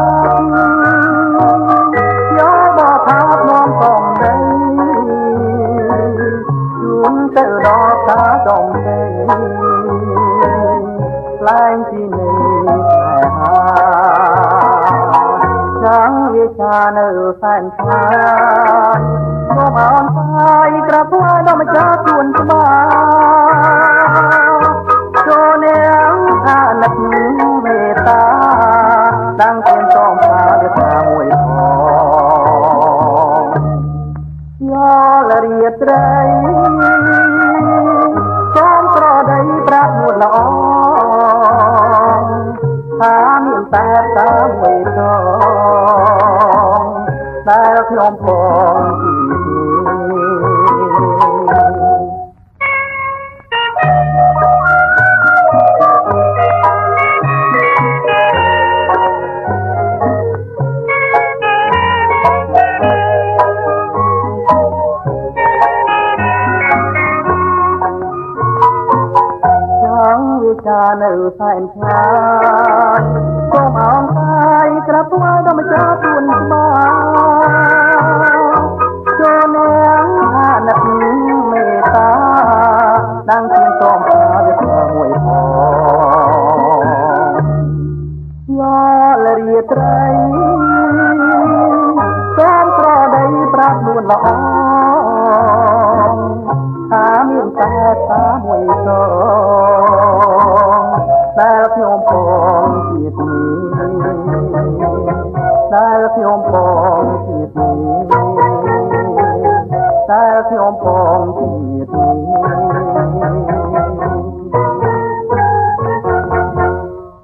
យោបផាបនាំសំដីជូនទៅដល់តាសំដីលែងទីនេះតែហាចាំវាចានៅសែនឆ្ងាយមកអនកាយក្រាបថ្វាយដល់ម្ចាស់ជួនក្បាលចូលនាងអាណិតមេត្តាដាំងទៀនតមសាវាថាមួយផងយោលរាត្រីសូមប្រដីប្រាប់មួយល្អថាមានតែតាមួយដងដែលខ្ញុំផងចានៅសែនឆ្ងាយសូមអោនកាយក្រាបថ្វាយដល់ម្ចាស់ជួនក្បាលចូលនាងអាណិតមេត្តាដាំងទៀនតមសាវាថាមួយផងយោលរាត្រីសូមប្រដីប្រាប់នួនល្អថាមានតែតាមួយដងដែលខ្ញុំផងជាតិនេះដែលខ្ញុំផងជាតិនេះដែលខ្ញុំផងជាតិនេះ